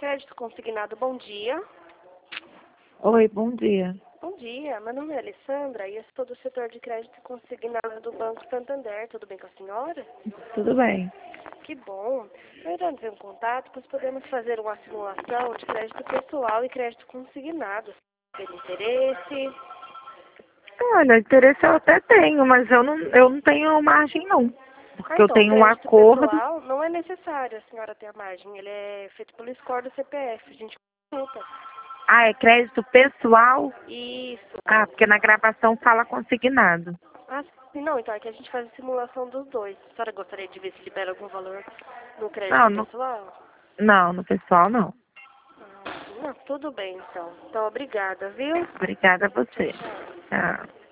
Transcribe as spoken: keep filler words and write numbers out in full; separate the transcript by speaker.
Speaker 1: Crédito consignado, bom dia.
Speaker 2: Oi, bom dia.
Speaker 1: Bom dia, meu nome é Alessandra e eu sou do setor de crédito consignado do Banco Santander. Tudo bem com a senhora?
Speaker 2: Tudo bem.
Speaker 1: Que bom. Eu entro em contato, pois podemos fazer uma simulação de crédito pessoal e crédito consignado. Tem interesse?
Speaker 2: Olha, interesse eu até tenho, mas eu não, eu não tenho margem não.
Speaker 1: Ah,
Speaker 2: Porque eu
Speaker 1: então, o
Speaker 2: tenho um
Speaker 1: crédito
Speaker 2: acordo.
Speaker 1: pessoal não é necessário a senhora ter a margem. Ele é feito pelo score do C P F. A gente consulta.
Speaker 2: Ah, é crédito pessoal?
Speaker 1: Isso.
Speaker 2: Ah, porque na gravação fala consignado.
Speaker 1: Ah, sim, não, então é que a gente faz a simulação dos dois. A senhora gostaria de ver se libera algum valor no crédito
Speaker 2: Não, no,
Speaker 1: pessoal?
Speaker 2: não, no pessoal não.
Speaker 1: Ah, não, tudo bem então. Então, obrigada, viu?
Speaker 2: Obrigada a
Speaker 1: Tchau,
Speaker 2: você.
Speaker 1: tchau.
Speaker 2: Tchau.